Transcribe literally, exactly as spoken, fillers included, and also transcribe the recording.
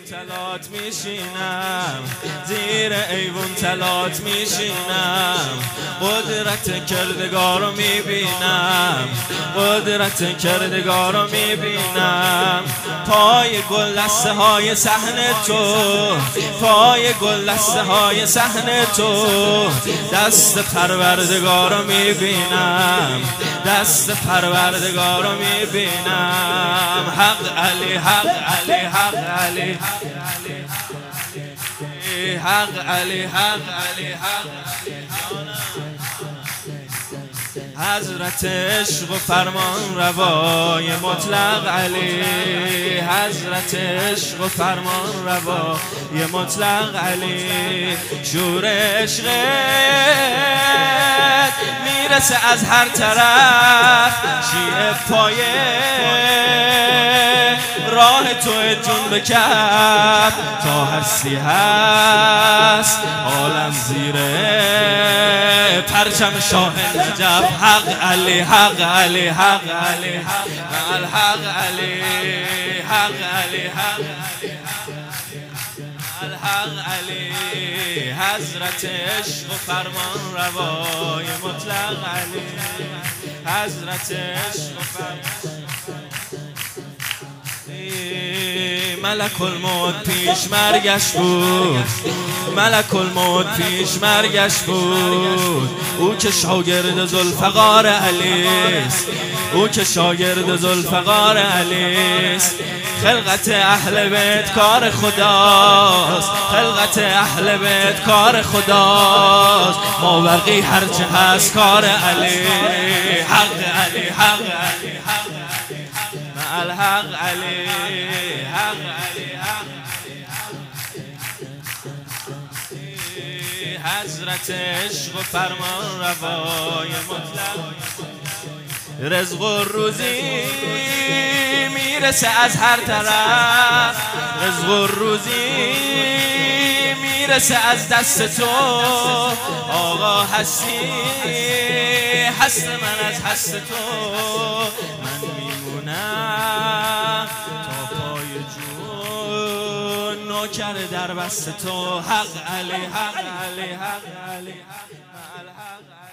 تلات میشینم، زیر ایوون تلات میشینم، قدرت کردگار رو میبینم، قدرت کردگار رو میبینم. پای گل دسته های صحن تو، پای گل دسته های صحن تو، دست پروردگار رو میبینم، دست پروردگار رو میبینم. حق علی، حق علی، حق علی، حق علی، حق علی، حق حضرت عشق و فرمان روای مطلق علی، حضرت عشق و فرمان روای مطلق علی. شور عشقت میرسه از هر طرف، شیعه پایه راه تو جون بکف، تا هستی هست عالم زیره پرچم شاه نجف. حق علی، حق علی، حق علی، الحق علی، حق علی، حق الحق علی. حضرت عشق و فرمان روای مطلق علی، حضرت عشق و فرمان. ملک الموت پیش مرگش بود، ملک الموت پیش مرگش بود. او که شاگرد ذوالفقار علیست، او که شاگرد ذوالفقار علیست. خلقت اهل بیت کار خداست، خلقت اهل بیت کار خداست. ما بقی هرچه هست کار علی. حق علی، حق علی، حق الحق علی، حق علی، حق حضرت عشق و فرمان روای مطلق. رزق و روزی میرسه از هر طرف، رزق و روزی میرسه از دست تو. آقا هستی هست من از هست تو، من میمونم تا پای جون نوکر در بست تو. حق علی، حق علی، حق علی، حق